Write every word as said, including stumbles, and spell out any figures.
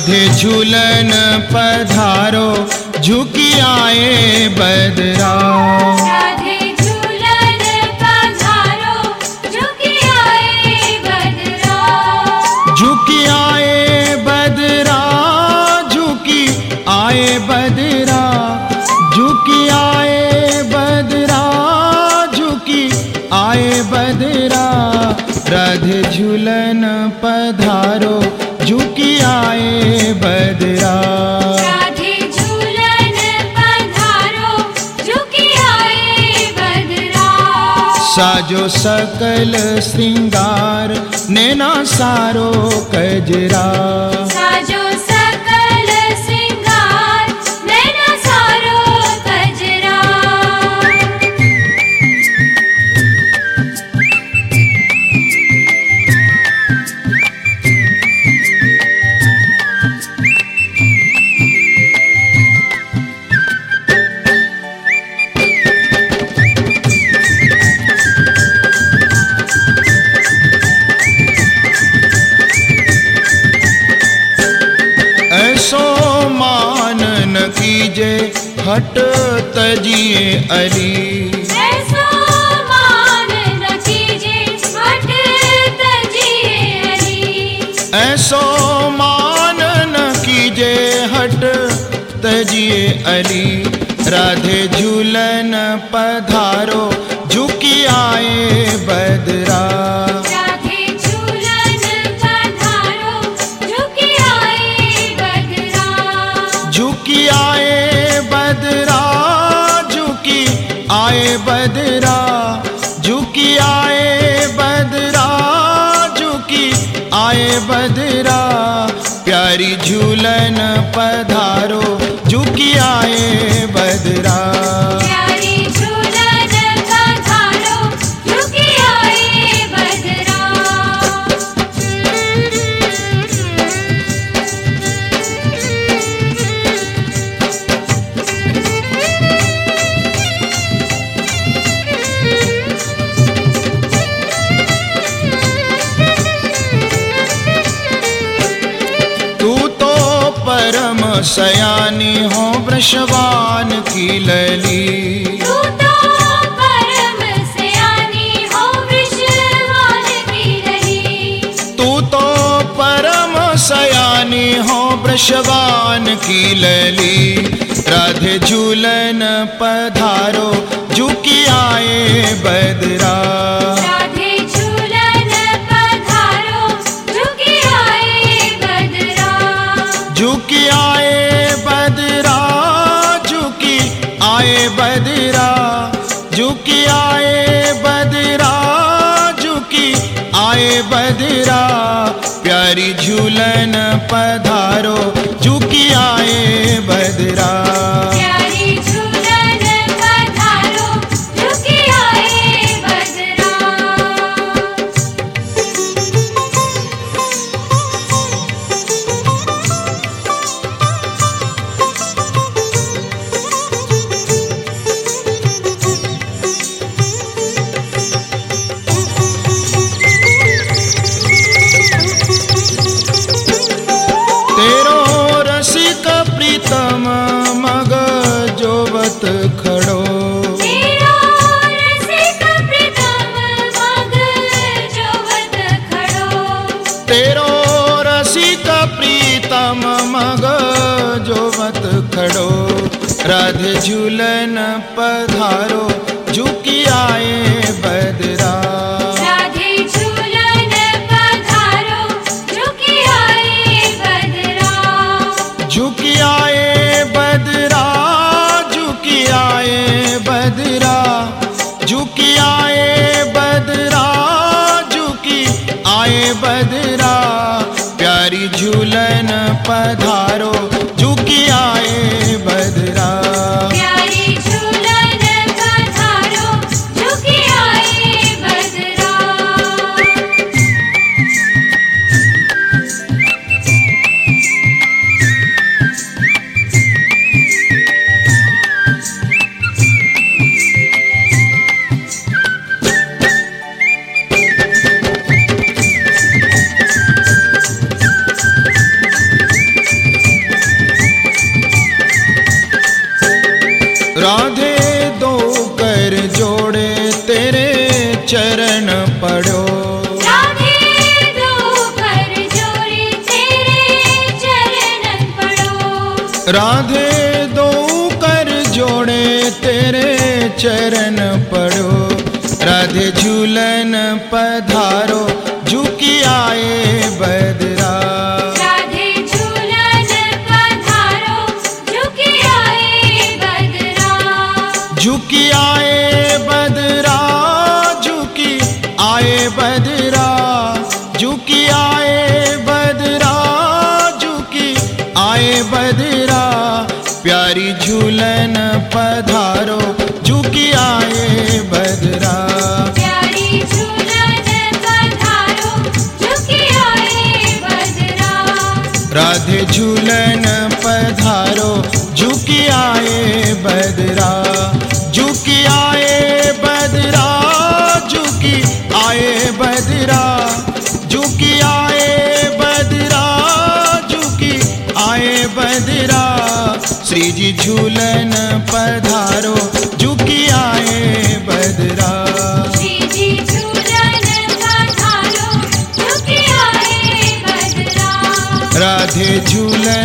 राधे झूलन पधारो झुकी आए बदरा। राधे झूलन पधारो झुकी आए बदरा। झुकी आए बदरा झुकी आए बदरा। झुकी आए बदरा झुकी आए बदरा। राधे झूलन पधारो झुकी आए बदरा। राधे झूलन पधारो झुकी आए बदरा। साजो सकल श्रृंगार नैना सारो कजरा। साजो सकल श्रृंगार नैना सारो कजरा। ऐसो मान न कीजे हट तजिए अली। ऐसो मान न कीजे हट तजिए अली। ऐसो मान न कीजे हट तजिए अली। राधे झूलन पधारो झुकी आए बदरा। राधे झूलन पधारो झुकी आए बदरा। झुकी आए बदरा झुकी आए बदरा। झुकी आए बदरा झुकी आए बदरा। प्यारी झूलन पधारो झुकी आए बदरा। प्यारी झूलन पधारो झुकी आए बदरा। तू तो परम सयानी हो वृषवान की लली। तू तो परम सयानी हो वृषवान की लली। तू तो परम सयानी हो वृषवान की लली। राधे झूलन पधारो झुकी आए बदरा। राधे झूलन पधारो झुकी आए बदरा। झुकी आए बदरा झुकी आए बदरा। झुकी आए बदरा झुकी आए बदरा। प्यारी झूलन पधारो झुकी आए बदरा। प्यारी झूलन पधारो झुकी आए बदरा। तेरो रसिक प्रीतम मग जोवत खड़ो। तेरो रसिक प्रीतम मग जोवत खड़ो। तेरो रसिक प्रीतम मग जोवत खड़ो। राधे झूलन पधारो झुकी आए बदरा। राधे झूलन पधारो झुकी आए बदरा। झुकी आए बदरा झुकी आए बदरा। झुकी आए बदरा झुकी आए बदरा। प्यारी झूलन पधारो झुकी आए बदरा। प्यारी झूलन पधारो झुकी आए बदरा। राधे दो कर जोड़े तेरे चरण पड़ो, राधे झूलन पधारो झुकी आए बदरा। राधे झूलन पधारो झुकी आए बदरा। झुकी आए बदरा, झुकी आए बदरा, झुकी आए बदरा, झुकी आए बदरा। प्यारी झूलन पधारो झुकी आए बदरा। प्यारी झूलन पधारो झुकी आए बदरा। राधे झूलन पधारो झुकी आए बदरा। झुकी आए बदरा, झुकी आए बदरा, झुकी आए बदरा, झुकी आए बदरा। श्री जी झूलन पधारो झुकी आए बदरा। श्री जी झूलन पधारो झुकी आए बदरा। राधे झूलन